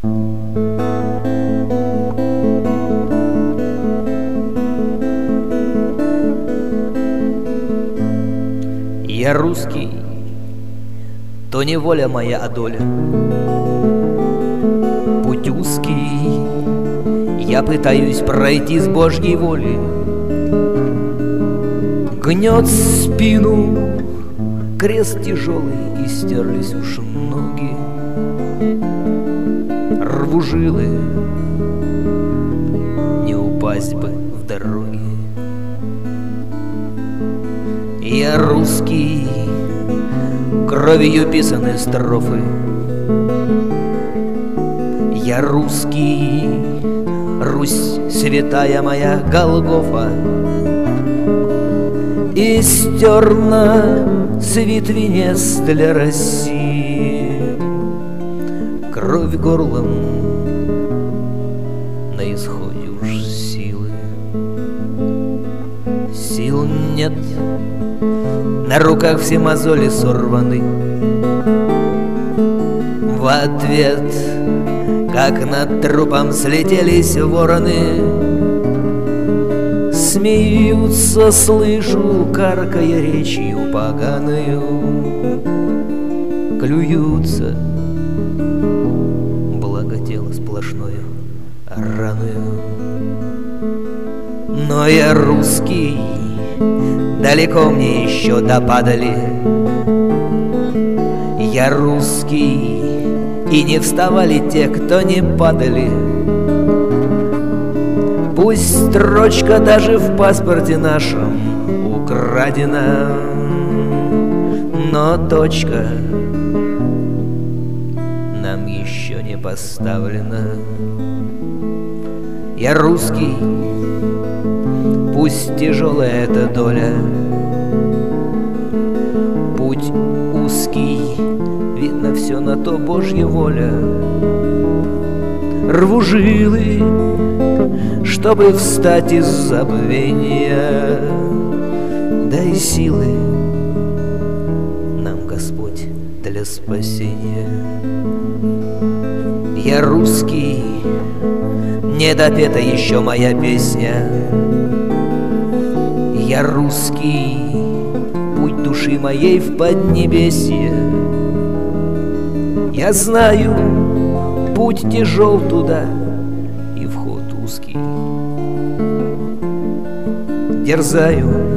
Я русский, то не воля моя, а доля. Путь узкий, я пытаюсь пройти с Божьей воли. Гнет спину крест тяжелый, и стерлись уж ноги. Рву жилы, не упасть бы в дороге. Я русский, кровью писаны строфы. Я русский, Русь святая моя Голгофа. И стерна с ветви венец для России. Кровь горлом, на исходе уж силы. Сил нет, на руках все мозоли сорваны. В ответ, как над трупом слетелись вороны, смеются, слышу, каркая речью поганую, клюются, благо тело сплошною раною. Но я русский, далеко мне еще до падали. Я русский, и не вставали те, кто не падали. Пусть строчка даже в паспорте нашем украдена, но точка нам еще не поставлена. Я русский, пусть тяжелая эта доля, путь узкий, видно все на то Божья воля. Рву жилы, чтобы встать из забвения, дай силы нам, Господь, для спасения. Я русский, не допета еще моя песня. Я русский, путь души моей в поднебесье. Я знаю, путь тяжел туда, и вход узкий. Дерзаю